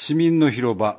市民の広場。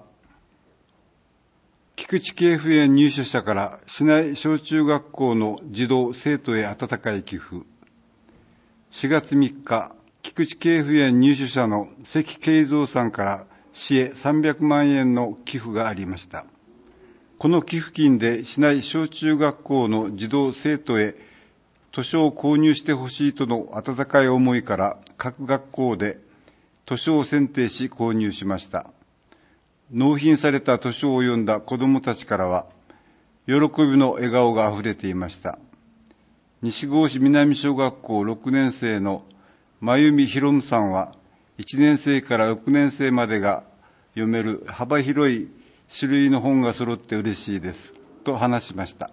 菊池系譜園入所者から市内小中学校の児童生徒へ温かい寄付。4月3日、菊池系譜園入所者の関慶三さんから市へ300万円の寄付がありました。この寄付金で市内小中学校の児童生徒へ図書を購入してほしいとの温かい思いから各学校で図書を選定し購入しました。納品された図書を読んだ子どもたちからは喜びの笑顔があふれていました。西郷市南小学校6年生の真由美博夢さんは1年生から6年生までが読める幅広い種類の本が揃って嬉しいですと話しました。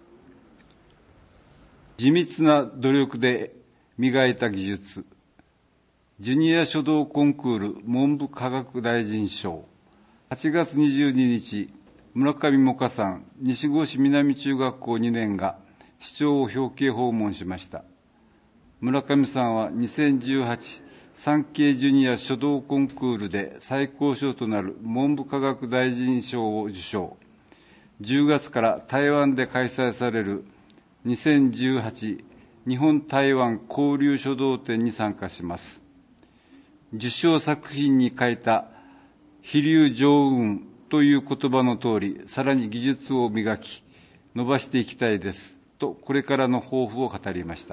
地道な努力で磨いた技術、ジュニア書道コンクール文部科学大臣賞。8月22日、村上萌歌さん、西郷市南中学校2年が市長を表敬訪問しました。村上さんは2018産経ジュニア書道コンクールで最高賞となる文部科学大臣賞を受賞。10月から台湾で開催される2018日本台湾交流書道展に参加します。受賞作品に書いた飛龍上雲という言葉の通り、さらに技術を磨き、伸ばしていきたいです。と、これからの抱負を語りました。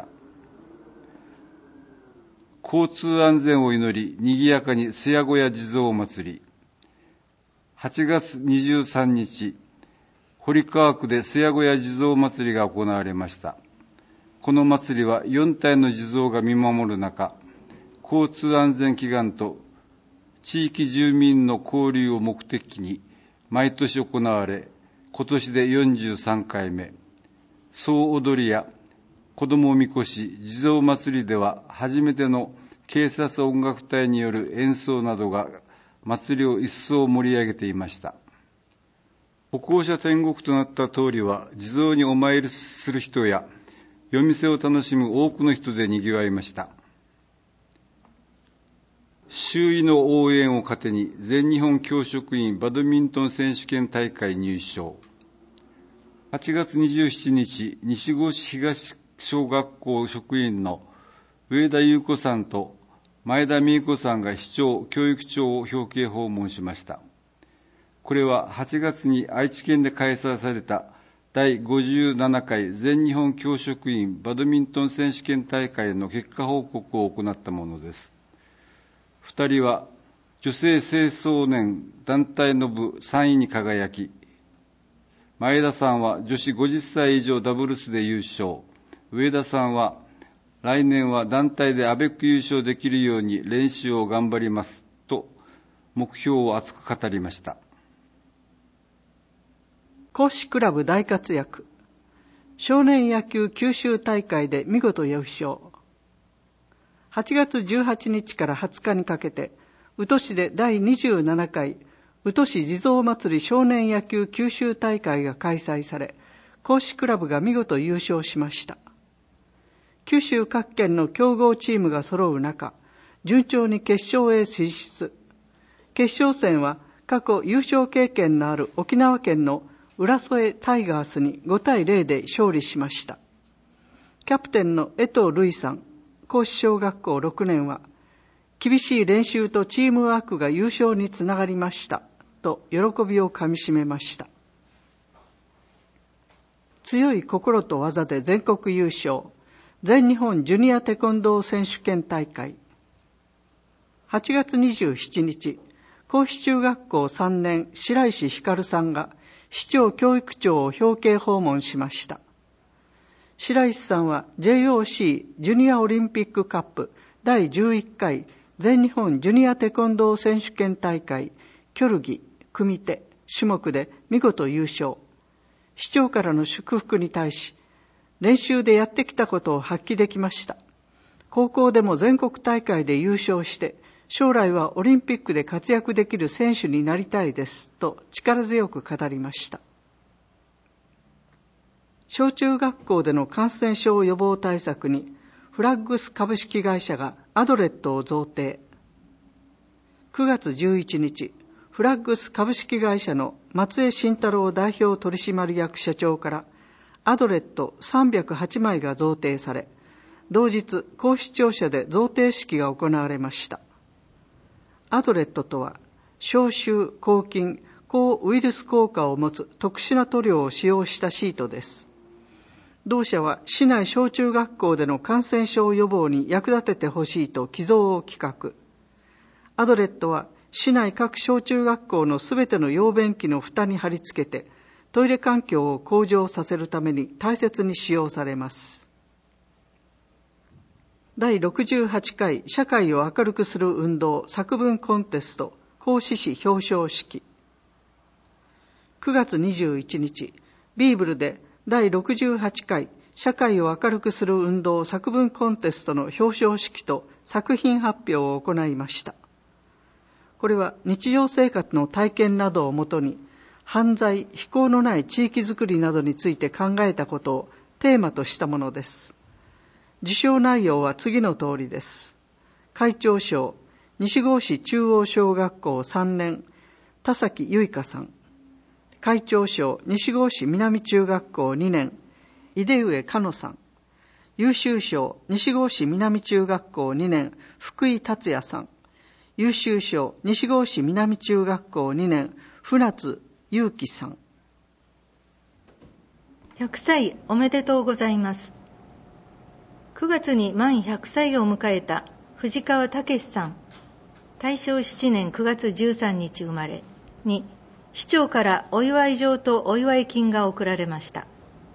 交通安全を祈り、賑やかに瀬谷小屋地蔵祭り。8月23日、堀川区で瀬谷小屋地蔵祭りが行われました。この祭りは4体の地蔵が見守る中、交通安全祈願と地域住民の交流を目的に毎年行われ、今年で43回目。総踊りや子どもみこし地蔵祭りでは初めての警察音楽隊による演奏などが祭りを一層盛り上げていました。歩行者天国となった通りは地蔵にお参りする人や夜店を楽しむ多くの人で賑わいました。周囲の応援を糧に全日本教職員バドミントン選手権大会入賞。8月27日、西郷市東小学校職員の上田優子さんと前田美恵子さんが市長、教育長を表敬訪問しました。これは8月に愛知県で開催された第57回全日本教職員バドミントン選手権大会の結果報告を行ったものです。2人は女性青少年団体の部3位に輝き、前田さんは女子50歳以上ダブルスで優勝、上田さんは来年は団体でアベック優勝できるように練習を頑張りますと目標を熱く語りました。 甲子クラブ大活躍。少年野球九州大会で見事優勝。8月18日から20日にかけて、宇土市で第27回宇土市地蔵祭り少年野球九州大会が開催され、甲子クラブが見事優勝しました。九州各県の強豪チームが揃う中、順調に決勝へ進出。決勝戦は過去優勝経験のある沖縄県の浦添タイガースに5対0で勝利しました。キャプテンの江藤瑠衣さん、甲子小学校6年は、厳しい練習とチームワークが優勝につながりましたと喜びをかみしめました。強い心と技で全国優勝、全日本ジュニアテコンドー選手権大会。8月27日、甲子中学校3年白石光さんが市長教育長を表敬訪問しました。白石さんは JOC ジュニアオリンピックカップ第11回全日本ジュニアテコンドー選手権大会競技、組手、種目で見事優勝。市長からの祝福に対し、練習でやってきたことを発揮できました。高校でも全国大会で優勝して、将来はオリンピックで活躍できる選手になりたいですと力強く語りました。小中学校での感染症予防対策にフラッグス株式会社がアドレットを贈呈。9月11日、 フラッグス株式会社の松江慎太郎代表取締役社長からアドレット308枚が贈呈され、同日高視聴者で贈呈式が行われました。アドレットとは消臭、抗菌、抗ウイルス効果を持つ特殊な塗料を使用したシートです。同社は市内小中学校での感染症予防に役立ててほしいと寄贈を企画。アドレットは市内各小中学校のすべての用便器の蓋に貼り付けて、トイレ環境を向上させるために大切に使用されます。第68回社会を明るくする運動作文コンテスト講師誌表彰式。9月21日、ビーブルで第68回社会を明るくする運動作文コンテストの表彰式と作品発表を行いました。これは日常生活の体験などをもとに、犯罪、非行のない地域づくりなどについて考えたことをテーマとしたものです。受賞内容は次の通りです。会長賞、西郷市中央小学校3年、田崎由香さん。会長賞、西郷市南中学校2年、井出上香乃さん。優秀賞、西郷市南中学校2年、福井達也さん。優秀賞、西郷市南中学校2年、船津祐樹さん。 100歳おめでとうございます。9月に満100歳を迎えた藤川武さん、大正7年9月13日生まれに、市長からお祝い状とお祝い金が贈られました。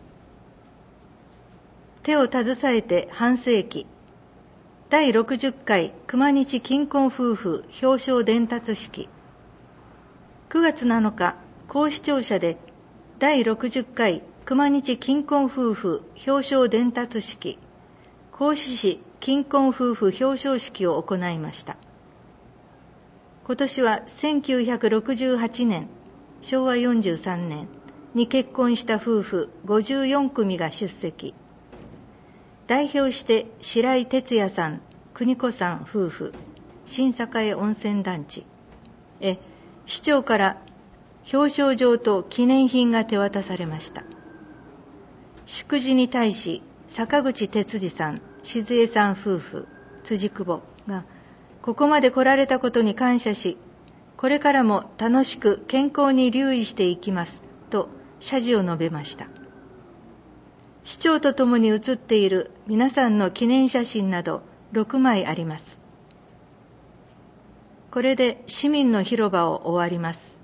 手を携えて半世紀、第60回熊日金婚夫婦表彰伝達式。9月7日、高視聴者で第60回熊日金婚夫婦表彰伝達式、高知市金婚夫婦表彰式を行いました。今年は1968年、昭和43年に結婚した夫婦54組が出席。代表して白井哲也さん、邦子さん夫婦、新栄温泉団地へ、市長から表彰状と記念品が手渡されました。祝辞に対し、坂口哲司さん、静江さん夫婦、辻久保が、ここまで来られたことに感謝し、これからも楽しく健康に留意していきますと謝辞を述べました。市長と共に写っている皆さんの記念写真など6枚あります。これで市民の広場を終わります。